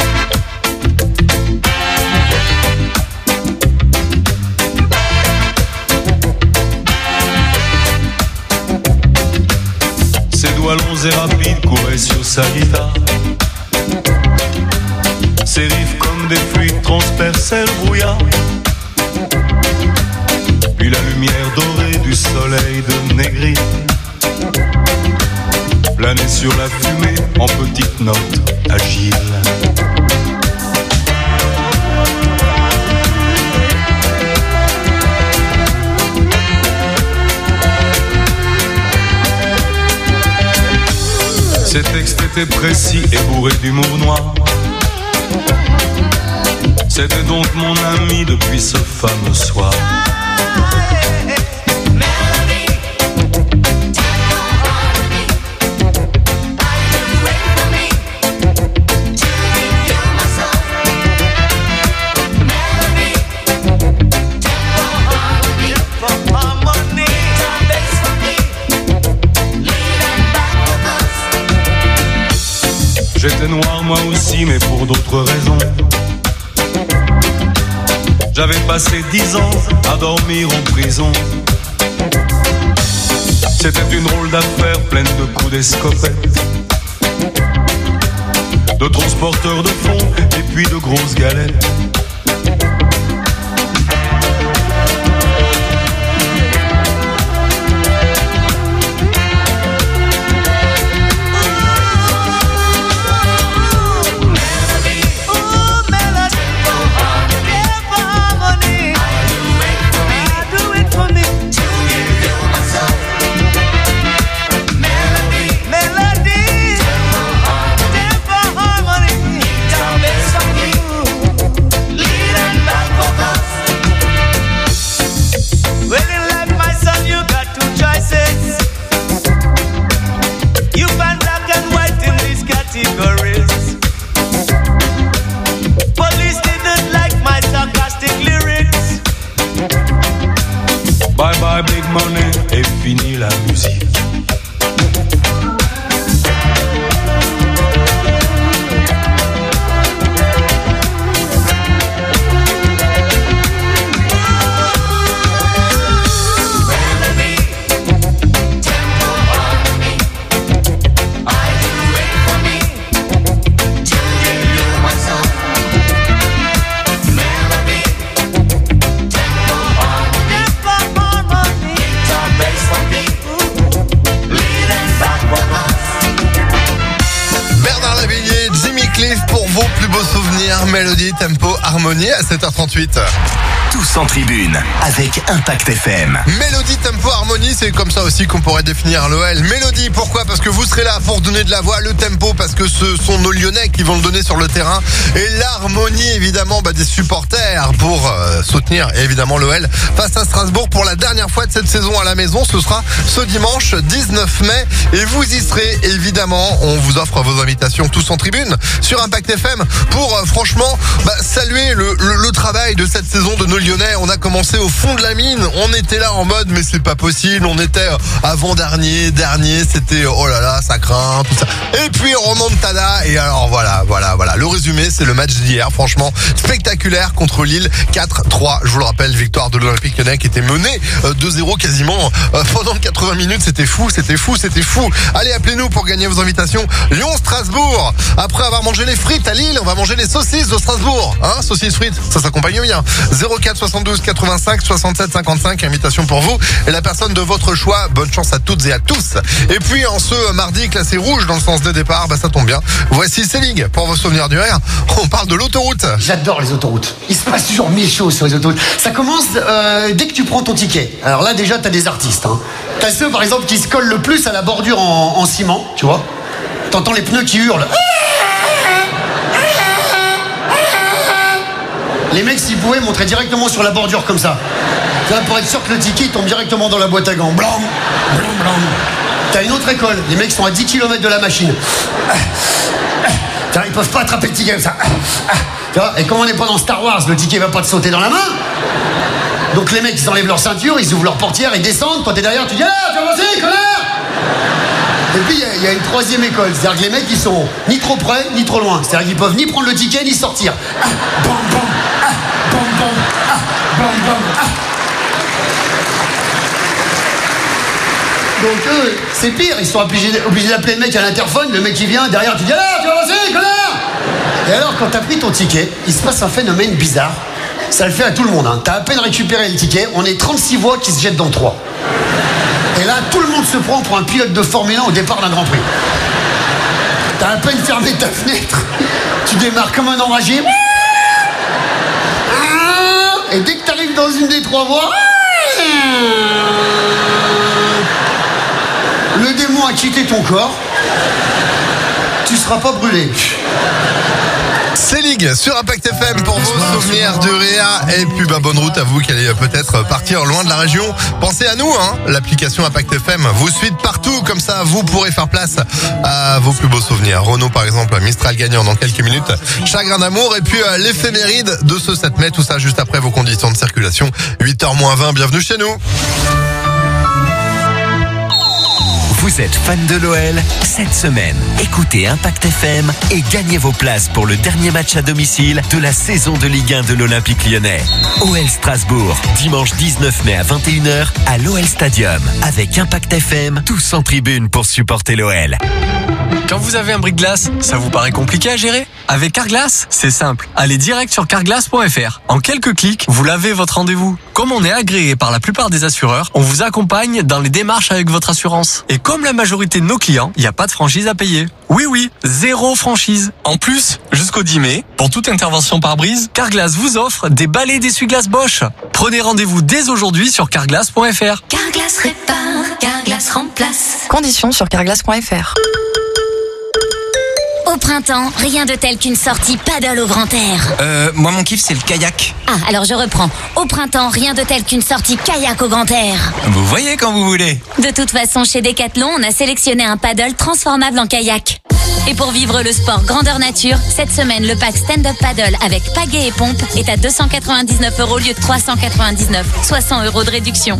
Ses doigts longs et rapides couraient sur sa guitare. Ses riffs comme des fluides transperçaient le brouillard. Puis la lumière dorée du soleil de Négri planait sur la fumée en petites notes agiles. Ses textes étaient précis et bourrés d'humour noir. C'était donc mon ami depuis ce fameux soir. J'étais noir moi aussi, mais pour d'autres raisons. J'avais passé 10 ans à dormir en prison. C'était une drôle d'affaire pleine de coups d'escopette, de transporteurs de fonds et puis de grosses galettes. Police didn't like my talk réveillé, Jimmy Cliff pour vos plus beaux souvenirs, mélodie, tempo, harmonie à 7h38. Tous en tribune avec Impact FM. Mélodie, tempo, harmonie, c'est comme ça aussi qu'on pourrait définir l'OL. Mélodie, pourquoi ? Parce que vous serez là pour donner de la voix. Le tempo, parce que ce sont nos Lyonnais qui vont le donner sur le terrain. Et l'harmonie, évidemment, des supporters pour soutenir évidemment l'OL face à Strasbourg pour la dernière fois de cette saison à la maison. Ce sera ce dimanche 19 mai et vous y serez évidemment. On vous offre vos invitations tous en tribune sur Impact FM pour franchement saluer le travail de cette saison de nos Lyonnais. On a commencé au fond de la mine, on était là en mode mais c'est pas possible, on était avant-dernier, c'était oh là là ça craint, tout ça. Et puis remontada et alors voilà. Le résumé c'est le match d'hier, franchement spectaculaire contre Lille, 4-3, je vous le rappelle, victoire de l'Olympique Lyonnais qui était mené 2-0 quasiment pendant 80 minutes, c'était fou. Allez, appelez-nous pour gagner vos invitations. Lyon-Strasbourg. Après avoir mangé les frites à Lille, on va manger les saucisses de Strasbourg. Saucisses frites, ça s'accompagne bien. 04 72 85 67 55, invitation pour vous et la personne de votre choix. Bonne chance à toutes et à tous. Et puis en ce mardi classé rouge dans le sens des départs, ça tombe bien. Voici Célig pour vos souvenirs du RER. On parle de l'autoroute. J'adore les autoroutes. Il se passe toujours mille choses sur les autoroutes. Ça commence dès que tu prends ton ticket. Alors là déjà t'as des artistes. T'as ceux par exemple qui se collent le plus à la bordure en ciment, tu vois. T'entends les pneus qui hurlent. Les mecs, s'ils pouvaient, montraient directement sur la bordure comme ça. Pour être sûr que le ticket tombe directement dans la boîte à gants. Blanc. T'as une autre école. Les mecs sont à 10 km de la machine. Ils peuvent pas attraper le ticket comme ça. Et comme on n'est pas dans Star Wars, le ticket va pas te sauter dans la main. Donc les mecs, ils enlèvent leur ceinture, ils ouvrent leur portière, ils descendent. Toi, t'es derrière, tu dis « Ah, tu vas passer, connard !» Et puis, il y a une troisième école. C'est-à-dire que les mecs, ils sont ni trop près, ni trop loin. C'est-à-dire qu'ils peuvent ni prendre le ticket, ni sortir. Donc eux, c'est pire. Ils sont obligés d'appeler le mec à l'interphone. Le mec, il vient, derrière, tu dis « Ah, tu vas passer, connard !» Et alors, quand t'as pris ton ticket, il se passe un phénomène bizarre. Ça le fait à tout le monde. T'as à peine récupéré le ticket, on est 36 voix qui se jettent dans le 3. Et là, tout le monde se prend pour un pilote de Formule 1 au départ d'un Grand Prix. T'as à peine fermé ta fenêtre, tu démarres comme un enragé. Et dès que t'arrives dans une des 3 voies, le démon a quitté ton corps, tu seras pas brûlé. Célig sur Impact FM pour vos souvenirs du Réa. Et puis bonne route à vous qui allez peut-être partir loin de la région. Pensez à nous, l'application Impact FM vous suit partout, comme ça vous pourrez faire place à vos plus beaux souvenirs. Renault par exemple, Mistral gagnant dans quelques minutes, Chagrin d'amour et puis l'éphéméride de ce 7 mai, tout ça juste après vos conditions de circulation. 8h-20, bienvenue chez nous. Vous êtes fan de l'OL? Cette semaine, écoutez Impact FM et gagnez vos places pour le dernier match à domicile de la saison de Ligue 1 de l'Olympique Lyonnais. OL Strasbourg, dimanche 19 mai à 21h à l'OL Stadium. Avec Impact FM, tous en tribune pour supporter l'OL. Quand vous avez un bris-de-glace, ça vous paraît compliqué à gérer? Avec Carglass, c'est simple. Allez direct sur carglass.fr. En quelques clics, vous lavez votre rendez-vous. Comme on est agréé par la plupart des assureurs, on vous accompagne dans les démarches avec votre assurance. Et comme la majorité de nos clients, il n'y a pas de franchise à payer. Oui, 0 franchise. En plus, jusqu'au 10 mai, pour toute intervention par brise, Carglass vous offre des balais d'essuie-glace Bosch. Prenez rendez-vous dès aujourd'hui sur carglass.fr. Carglass répare, Carglass remplace. Conditions sur carglass.fr. Au printemps, rien de tel qu'une sortie paddle au grand air. Moi mon kiff c'est le kayak. Ah, alors je reprends. Au printemps, rien de tel qu'une sortie kayak au grand air. Vous voyez quand vous voulez. De toute façon, chez Decathlon, on a sélectionné un paddle transformable en kayak. Et pour vivre le sport grandeur nature, cette semaine, le pack stand-up paddle avec pagaie et pompe est à 299 € au lieu de 399. 60 € de réduction.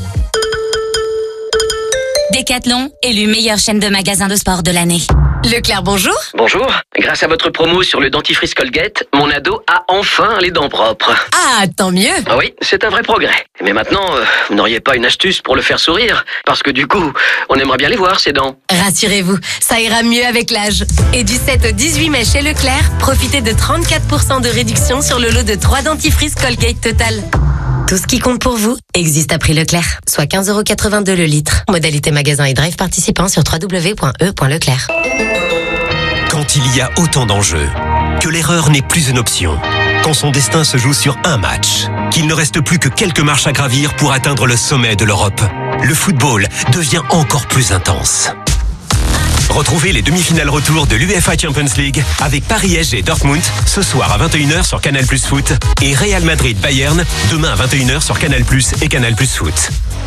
Decathlon, élu meilleure chaîne de magasins de sport de l'année. Leclerc, bonjour. Bonjour. Grâce à votre promo sur le dentifrice Colgate, mon ado a enfin les dents propres. Ah, tant mieux. Ah oui, c'est un vrai progrès. Mais maintenant, vous n'auriez pas une astuce pour le faire sourire? Parce que du coup, on aimerait bien les voir, ces dents. Rassurez-vous, ça ira mieux avec l'âge. Et du 7 au 18 mai chez Leclerc, profitez de 34% de réduction sur le lot de 3 dentifrices Colgate Total. Tout ce qui compte pour vous existe à prix Leclerc, soit 15,82 € le litre. Modalité magasin et drive participant sur www.e.leclerc. Quand il y a autant d'enjeux, que l'erreur n'est plus une option, quand son destin se joue sur un match, qu'il ne reste plus que quelques marches à gravir pour atteindre le sommet de l'Europe, le football devient encore plus intense. Retrouvez les demi-finales retour de l'UEFA Champions League avec Paris-SG Dortmund ce soir à 21h sur Canal+ Foot et Real Madrid-Bayern demain à 21h sur Canal+ et Canal+ Foot.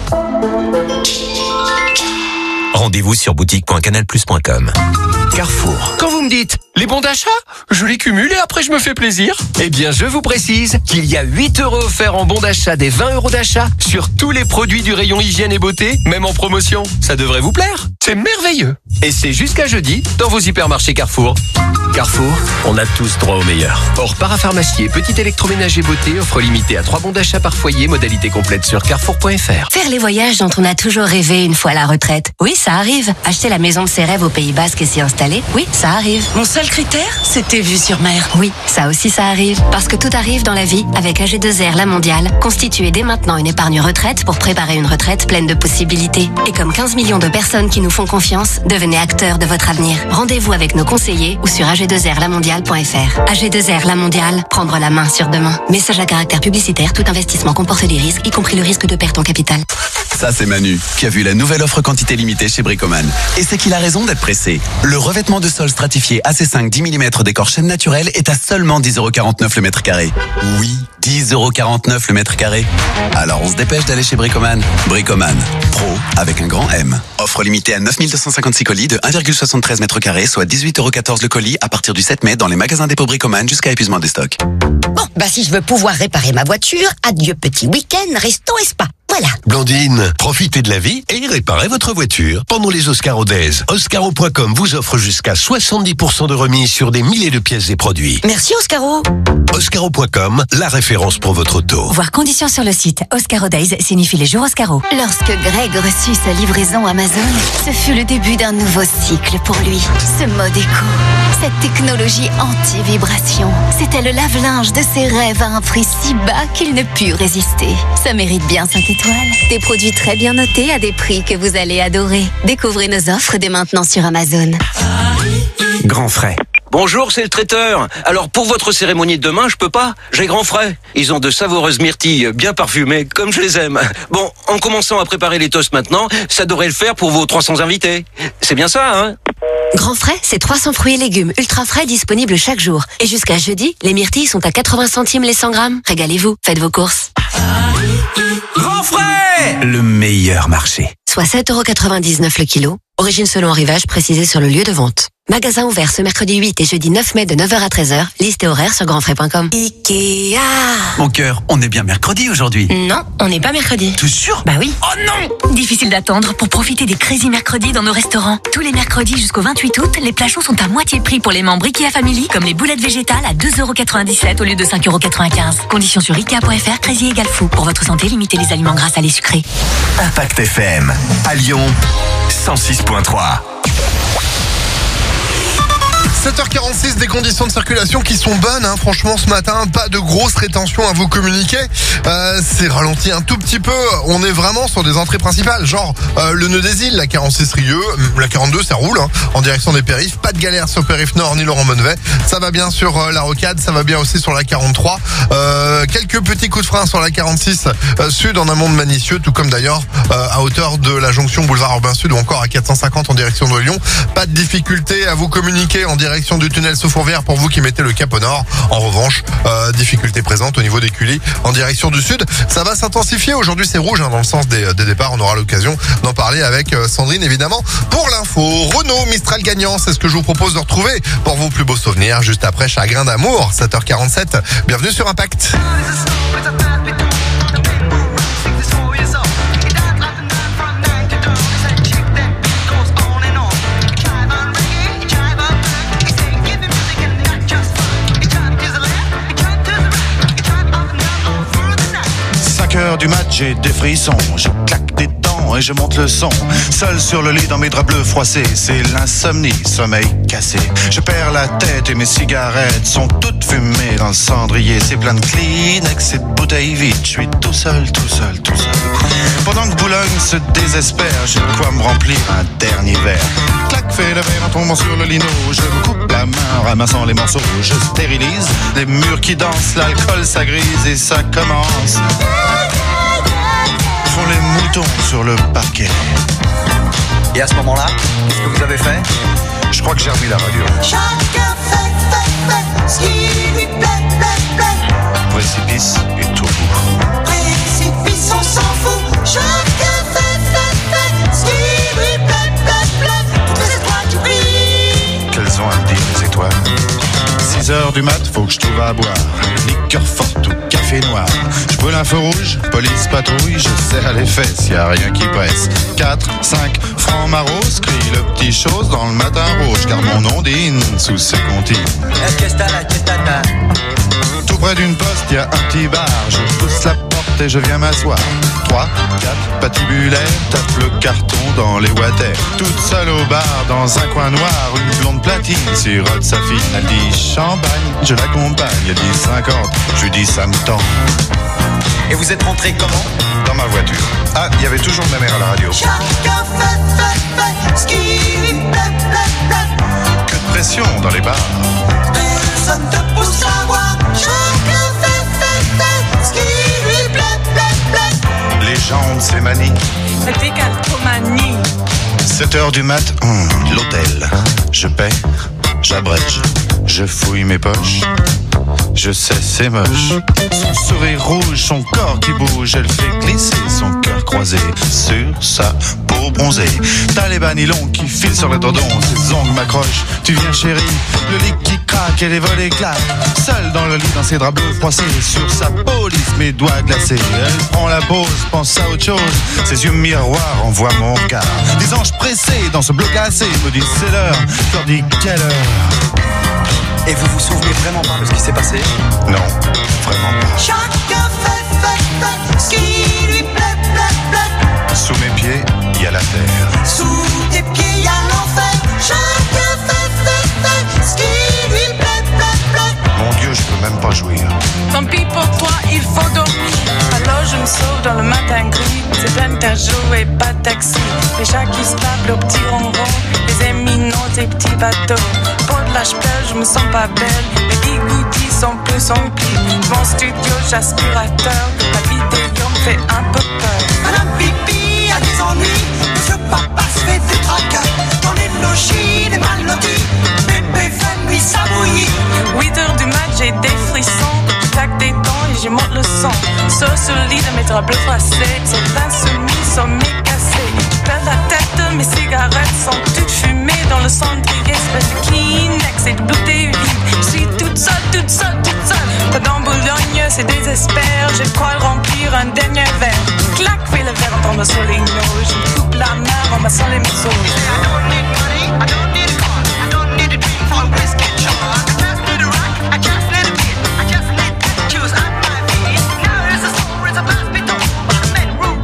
Rendez-vous sur boutique.canalplus.com. Carrefour. Quand vous me dites les bons d'achat, je les cumule et après je me fais plaisir. Eh bien, je vous précise qu'il y a 8 € offerts en bons d'achat des 20 € d'achat sur tous les produits du rayon hygiène et beauté, même en promotion. Ça devrait vous plaire. C'est merveilleux. Et c'est jusqu'à jeudi dans vos hypermarchés Carrefour. Carrefour, on a tous droit au meilleur. Or, parapharmacie et petit électroménager beauté offre limitée à 3 bons d'achat par foyer, modalité complète sur carrefour.fr. Faire les voyages dont on a toujours rêvé une fois à la retraite. Oui, ça arrive. Acheter la maison de ses rêves au Pays Basque et s'y installer. Oui, ça arrive. Mon seul critère, c'était vue sur mer. Oui, ça aussi ça arrive. Parce que tout arrive dans la vie avec AG2R La Mondiale. Constituez dès maintenant une épargne retraite pour préparer une retraite pleine de possibilités. Et comme 15 millions de personnes qui nous font confiance, devenez acteurs de votre avenir. Rendez-vous avec nos conseillers ou sur ag2rlamondiale.fr. AG2R La Mondiale, prendre la main sur demain. Message à caractère publicitaire, tout investissement comporte des risques, y compris le risque de perte en capital. Ça, c'est Manu, qui a vu la nouvelle offre quantité limitée chez Bricoman. Et c'est qu'il a raison d'être pressé. Le revêtement de sol stratifié AC5 10 mm décor chêne naturel est à seulement 10,49 € le mètre carré. Oui, 10,49 € le mètre carré. Alors on se dépêche d'aller chez Bricoman. Bricoman, pro avec un grand M. Offre limitée à 9256 colis de 1,73 mètres carrés, soit 18,14 € le colis à partir du 7 mai dans les magasins dépôt Bricoman jusqu'à épuisement des stocks. Bon, si je veux pouvoir réparer ma voiture, adieu petit week-end, resto et spa. Voilà. Blandine, profitez de la vie et réparez votre voiture pendant les Oscaro Days. Oscaro.com vous offre jusqu'à 70% de remise sur des milliers de pièces et produits. Merci Oscaro. Oscaro.com, la référence pour votre auto. Voir conditions sur le site. Oscaro Days signifie les jours Oscaro. Lorsque Greg reçut sa livraison Amazon, ce fut le début d'un nouveau cycle pour lui. Ce mode éco, cette technologie anti-vibration, c'était le lave-linge de ses rêves à un prix si bas qu'il ne put résister. Ça mérite bien 5 étoiles. Des produits très bien notés à des prix que vous allez adorer. Découvrez nos offres dès maintenant sur Amazon. Grand frais. Bonjour, c'est le traiteur. Alors, pour votre cérémonie de demain, je peux pas. J'ai grand frais. Ils ont de savoureuses myrtilles bien parfumées, comme je les aime. Bon, en commençant à préparer les toasts maintenant, ça devrait le faire pour vos 300 invités. C'est bien ça, hein? Grand frais, c'est 300 fruits et légumes ultra frais disponibles chaque jour. Et jusqu'à jeudi, les myrtilles sont à 80 centimes les 100 grammes. Régalez-vous, faites vos courses. Grand frais! Le meilleur marché. Soit 7,99 € le kilo. Origine selon arrivage précisée sur le lieu de vente. Magasin ouvert ce mercredi 8 et jeudi 9 mai de 9h à 13h. Liste et horaire sur grandfrais.com. Ikea. Mon cœur, on est bien mercredi aujourd'hui. Non, on n'est pas mercredi. T'es sûr? Bah oui. Oh non! Difficile d'attendre pour profiter des Crazy Mercredis dans nos restaurants. Tous les mercredis jusqu'au 28 août, les plats chauds sont à moitié prix pour les membres Ikea Family, comme les boulettes végétales à 2,97 € au lieu de 5,95 €. Conditions sur Ikea.fr, Crazy égale fou. Pour votre santé, limitez les aliments gras, salés, sucrés. Impact FM, à Lyon, 106.3. 7h46, des conditions de circulation qui sont bonnes, hein. Franchement ce matin, pas de grosses rétentions à vous communiquer. C'est ralenti un tout petit peu. On est vraiment sur des entrées principales, genre le nœud des îles, la 46 Rieux, la 42 ça roule, hein, en direction des périphes. Pas de galère sur Périph Nord ni Laurent Monnevet. Ça va bien sur la Rocade, ça va bien aussi sur la 43. Quelques petits coups de frein sur la 46 Sud en amont de Manicieux, tout comme d'ailleurs à hauteur de la jonction boulevard Urbain Sud ou encore à 450 en direction de Lyon. Pas de difficulté à vous communiquer en direction du tunnel sous Fourvière pour vous qui mettez le cap au nord. En revanche, difficulté présente au niveau des Cully en direction du sud. Ça va s'intensifier. Aujourd'hui, c'est rouge, hein, dans le sens des départs. On aura l'occasion d'en parler avec Sandrine, évidemment. Pour l'info, Renault Mistral gagnant, c'est ce que je vous propose de retrouver pour vos plus beaux souvenirs juste après Chagrin d'amour, 7h47. Bienvenue sur Impact. Du match, j'ai des frissons, je claque des dents, et je monte le son. Seul sur le lit dans mes draps bleus froissés, c'est l'insomnie, sommeil cassé. Je perds la tête et mes cigarettes sont toutes fumées dans le cendrier. C'est plein de Kleenex et de bouteilles vides, je suis tout seul, tout seul, tout seul. Pendant que Boulogne se désespère, j'ai de quoi me remplir un dernier verre. Clac, fais le verre en tombant sur le lino. Je me coupe la main en ramassant les morceaux. Je stérilise les murs qui dansent, l'alcool ça grise et ça commence. Font les moutons sur le parquet. Et à ce moment-là, qu'est-ce que vous avez fait? Je crois que j'ai remis la radio. Chacun fait ce qui lui plaît. Précipice et tout bout. Précipice, on s'en fout. Chacun fait ce qui lui plaît. Toutes les étoiles qui brillent. Qu'elles ont à me dire les étoiles? 6h du mat, faut que je trouve à boire. Liqueur forte ou café noir. Je brûle un feu rouge, police patrouille, je serre les fesses, y a rien qui presse. 4, 5 francs maros, crie le petit chose dans le matin rouge, car mon ondine sous ses comptines. Tout près d'une poste, y a un petit bar, je pousse la porte et je viens m'asseoir. 3, 4 patibulaires, tape le carton dans les water. Toute seule au bar, dans un coin noir, une blonde platine sirote sa fille. Elle dit champagne, je l'accompagne, elle dit 50, je lui dis ça me tend. Et vous êtes rentré comment? Dans ma voiture. Ah, il y avait toujours ma mère à la radio. Chacun fait ce qui lui plaît. Que de pression dans les bars. Personne te pousse à voir. Chacun fait ce qui lui plaît. Les gens de ces manies. La décalcomanie. 7h du mat, l'hôtel. Je paie, j'abrège, je fouille mes poches. Je sais, c'est moche. Son sourire rouge, son corps qui bouge, elle fait glisser son cœur croisé sur sa peau bronzée. T'as les bas nylons qui filent sur le dodon, ses ongles m'accrochent. Tu viens chérie, le lit qui craque et les volets claquent. Seule dans le lit, dans ses draps bleus froissés, sur sa peau lisse, mes doigts glacés. Elle prend la pause, pense à autre chose. Ses yeux miroirs envoient mon regard. Des anges pressés dans ce bloc cassé me disent c'est l'heure. Je leur dis quelle heure. Et vous vous souvenez vraiment pas de ce qui s'est passé? Non, vraiment pas. Chacun fait ce qui lui plaît. Sous mes pieds, il y a la terre. Sous tes pieds, il y a l'enfer. Chacun fait ce qui lui plaît. Mon Dieu, je peux même pas jouir. Tant pis pour toi, il faut dormir. Alors je me sauve dans le matin gris. C'est plein de jours et pas de taxi. Les chats qui se tapent le petit ronron. Les éminents, des petits bateaux. Pour de l'âge pleure, je me sens pas belle. Les bigoudis sont plus emplis. Mon studio, j'aspirateur. La vidéo me fait un peu peur. Madame Pipi a des ennuis. Monsieur Papa se fait des tracas. Dans les logis, les mal lotis. Bébé fait nuit, ça bouillit. 8h du mat, j'ai des frissons. Je claque des dents et j'y monte le sang. Sur le lit de mes draps bleus froissés. C'est insoumis, sommeil cassé. Je perds la tête, mes cigarettes sont toutes fumées dans le cendrier. Espèce de Kleenex et de bouteilles vides. Je suis toute seule. Pendant Boulogne, c'est désespère. J'ai de quoi remplir un dernier verre. Clac, fais le verre en tombant sur les noix. Je me coupe la main en massant les morceaux. I don't need money, I don't need a car, I don't need a drink for a whiskey jar. I just need a rock, I just need a beat, I just need tattoos on my feet. Now there's a soul, it's a bass beton, on the main room.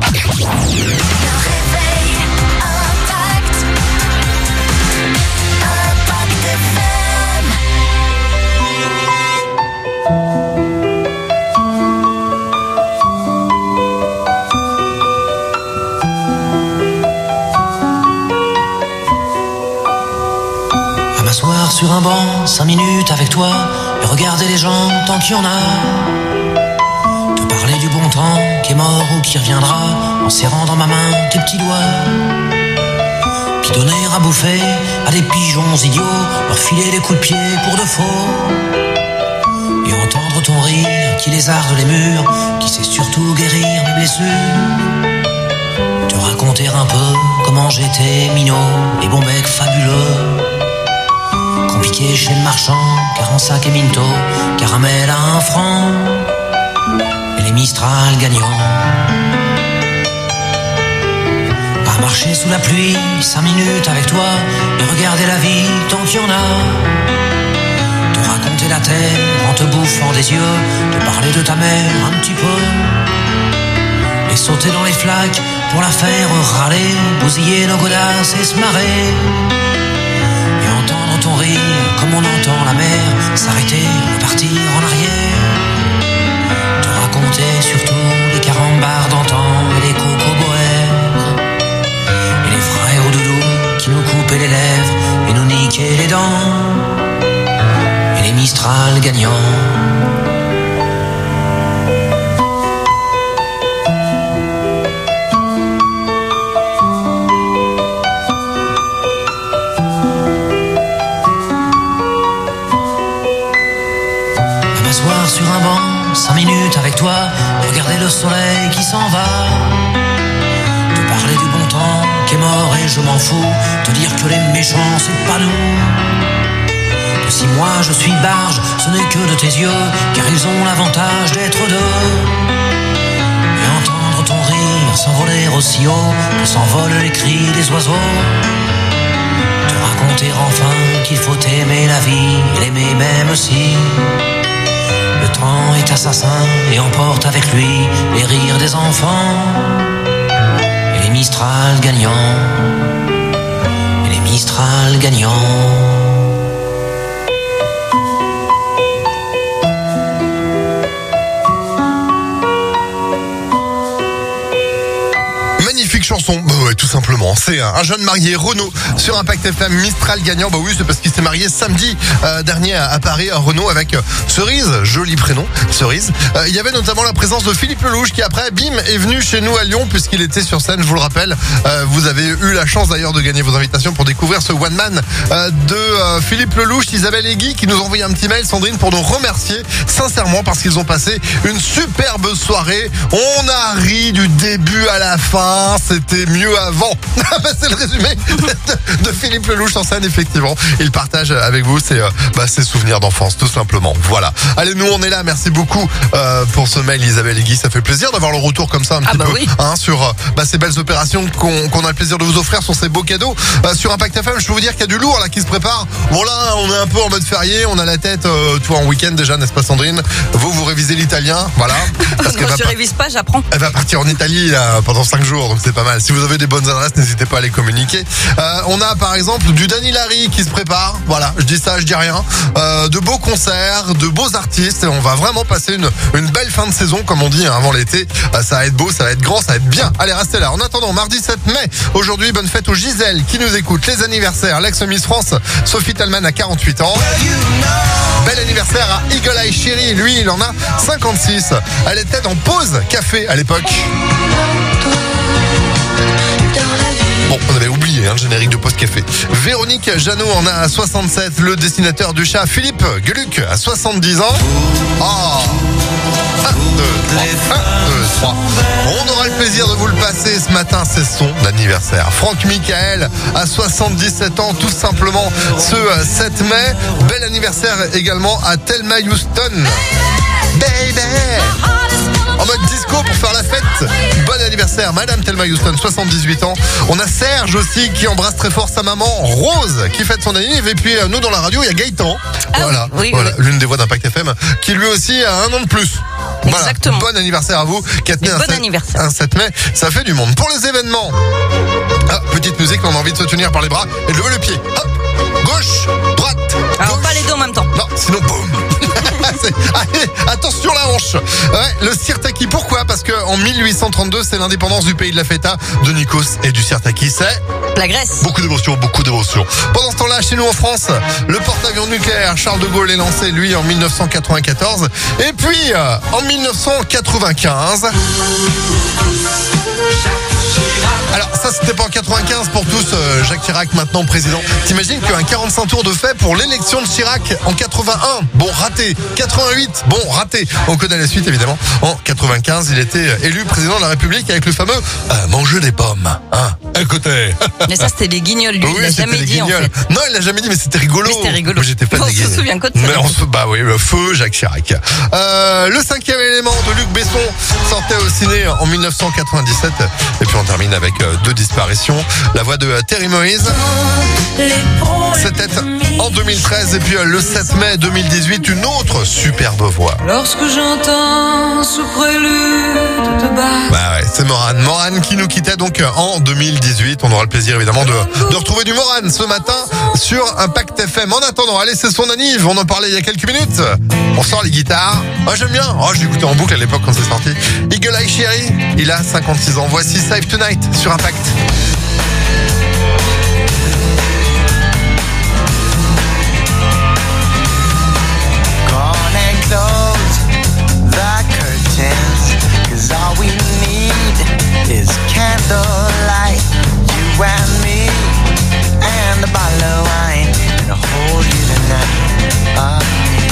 M'asseoir sur un banc, 5 minutes avec toi, et regarder les gens tant qu'il y en a. Te parler du bon temps qui est mort ou qui reviendra, en serrant dans ma main tes petits doigts. Puis donner à bouffer à des pigeons idiots, leur filer des coups de pied pour de faux. Et entendre ton rire qui lézarde les murs, qui sait surtout guérir mes blessures. Te raconter un peu comment j'étais minot et bon bec fabuleux. Compliqué chez le marchand, 45 et Minto, caramel à 1 franc, et les Mistral gagnants. À marcher sous la pluie, 5 minutes avec toi, et regarder la vie tant qu'il y en a. Te raconter la terre en te bouffant des yeux, te parler de ta mère un petit peu, et sauter dans les flaques pour la faire râler, bousiller nos godasses et se marrer. Et entendre ton rire comme on entend la mer s'arrêter, repartir en arrière. Te raconter surtout les carambars d'antan et les cocoboères. Et les frères au doudou qui nous coupaient les lèvres et nous niquaient les dents. Et les Mistral gagnants. Sur un banc, 5 minutes avec toi, regarder le soleil qui s'en va. Te parler du bon temps qui est mort et je m'en fous. Te dire que les méchants c'est pas nous. Que si moi je suis barge, ce n'est que de tes yeux, car ils ont l'avantage d'être deux. Et entendre ton rire s'envoler aussi haut que s'envolent les cris des oiseaux. Te raconter enfin qu'il faut aimer la vie et l'aimer même si le temps est assassin et emporte avec lui les rires des enfants. Et les Mistral gagnants. Et les Mistral gagnants. Magnifique chanson, bah ouais, tout simplement. C'est un jeune marié, Renaud, sur Impact FM, Mistral gagnant. Bah oui, c'est parce qu'il s'est marié samedi dernier à Paris, à Renaud, avec Cerise, joli prénom, Cerise. Il y avait notamment la présence de Philippe Lelouch qui après, bim, est venu chez nous à Lyon puisqu'il était sur scène, je vous le rappelle. Vous avez eu la chance d'ailleurs de gagner vos invitations pour découvrir ce one man de Philippe Lelouch, Isabelle et Guy qui nous ont envoyé un petit mail, Sandrine, pour nous remercier sincèrement parce qu'ils ont passé une superbe soirée. On a ri du début à la fin. C'était mieux avant. C'est le résumé de Philippe Lelouch en scène, effectivement. Il partage avec vous ses souvenirs d'enfance, tout simplement. Voilà. Allez, nous on est là. Merci beaucoup pour ce mail, Isabelle et Guy. Ça fait plaisir d'avoir le retour comme ça un petit peu oui. Sur ces belles opérations qu'on a le plaisir de vous offrir sur ces beaux cadeaux. Sur Impact FM, je peux vous dire qu'il y a du lourd là qui se prépare. Bon là, on est un peu en mode férié. On a la tête, toi en week-end déjà, n'est-ce pas Sandrine? Vous révisez l'italien, voilà. Parce non, je révise pas, j'apprends. Elle va partir en Italie là, pendant 5 jours, donc c'est pas mal. Si vous avez des bonnes adresses, n'hésitez pas à les communiquer. On a par exemple du Dany Larry qui se prépare. Voilà, je dis ça, je dis rien. De beaux concerts, de beaux artistes. On va vraiment passer une belle fin de saison, comme on dit, avant l'été. Ça va être beau, ça va être grand, ça va être bien. Allez, restez là. En attendant, mardi 7 mai, aujourd'hui, bonne fête aux Gisèle qui nous écoute. Les anniversaires, l'ex-Miss France, Sophie Tallman a 48 ans. Bel anniversaire à Eagle Eye Chéri. Lui, il en a 56. Elle était en pause café à l'époque. Bon, on avait oublié le générique de Post Café. Véronique Jeannot en a 67. Le dessinateur du chat Philippe Geluc a 70 ans. Oh. 1, 2, 3. On aura le plaisir de vous le passer ce matin, c'est son anniversaire. Franck Michael a 77 ans, tout simplement, ce 7 mai. Bel anniversaire également à Thelma Houston. Baby! En mode disco pour faire la fête. Bon anniversaire, Madame Thelma Houston, 78 ans. On a Serge aussi qui embrasse très fort sa maman, Rose, qui fête son anniversaire. Et puis nous dans la radio, il y a Gaëtan. Voilà, l'une des voix d'Impact FM, qui lui aussi a 1 an de plus. Voilà. Exactement. Bon anniversaire à vous. Anniversaire. Un 7 mai, ça fait du monde. Pour les événements, petite musique, on a envie de se tenir par les bras et de lever le pied. Hop, gauche, droite. Alors gauche. pas les deux en même temps. Non, sinon boum. Allez, attention la hanche. Ouais, le Sirtaki, pourquoi? Parce que en 1832, c'est l'indépendance du pays de la feta, de Nikos et du Sirtaki, c'est la Grèce. Beaucoup d'émotions, beaucoup d'émotions. Pendant ce temps-là, chez nous en France, le porte-avions nucléaire Charles de Gaulle est lancé, lui, en 1994. Et puis, en 1995... Alors ça c'était pas en 95 pour tous, Jacques Chirac maintenant président. T'imagines qu'il y a un 45 tours de fait pour l'élection de Chirac en 81, bon raté. 88, bon raté. On connaît la suite évidemment. En 95 il était élu président de la République avec le fameux manger des pommes. Hein. à côté. Mais ça, c'était les guignols, lui. Oui, il l'a c'était jamais les dit, en Guignols. fait. Non, il l'a jamais dit, mais c'était rigolo. Mais c'était rigolo. Moi, j'étais fan On des se Guignols. souvient que de ça. Mais bah oui, le feu, Jacques Chirac. Le 5e élément de Luc Besson sortait au ciné en 1997. Et puis on termine avec 2 disparitions. La voix de Terry Moïse. C'était en 2013. Et puis le 7 mai 2018, une autre superbe voix. Lorsque j'entends ce prélude de basse. Bah ouais, c'est Morane. Morane qui nous quittait donc en 2018. On aura le plaisir évidemment de retrouver du Morane ce matin sur Impact FM. En attendant, allez, c'est son anniv. On en parlait il y a quelques minutes. On sort les guitares. Oh, j'aime bien. Oh, je l'écoutais en boucle à l'époque quand c'est sorti. Eagle Eye Cherry, il a 56 ans. Voici Save Tonight sur Impact. All we need is candlelight, you and me, and a bottle of wine, and I'll hold you tonight.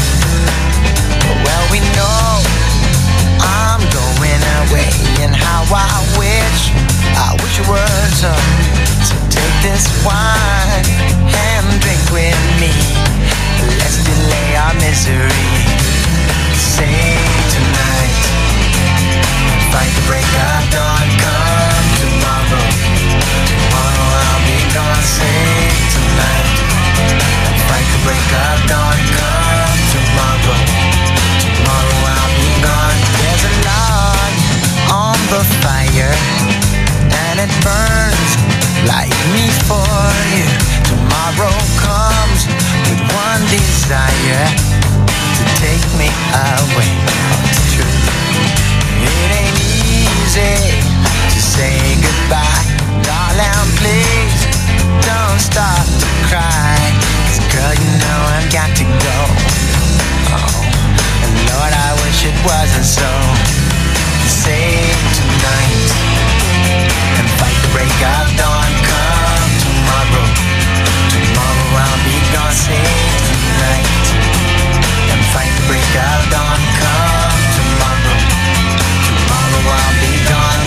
Well, we know I'm going away, and how I wish it were so. So take this wine and drink with me. Let's delay our misery. Say tonight. Fight the break of dawn, come tomorrow. Tomorrow I'll be gone, say tonight. Fight the break of dawn, come tomorrow. Tomorrow I'll be gone. There's a log on the fire, and it burns like me for you. Tomorrow comes with one desire, to take me away. It's true. It ain't easy to say goodbye. Darling, please don't stop to cry. 'Cause girl, you know I've got to go. Oh, and Lord, I wish it wasn't so. Save tonight and fight the break of dawn. Come tomorrow. Tomorrow I'll be gone. Save tonight and fight the break of dawn. Come tomorrow. Tomorrow I'll be gone.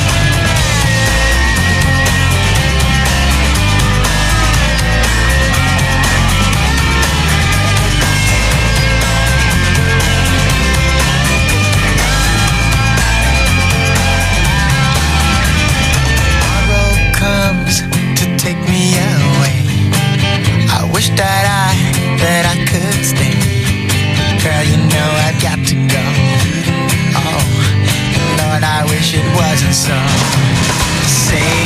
Tomorrow comes to take me away. I wish that I could stay. Girl, you know I've got to go. Oh, Lord, I wish it wasn't so. Say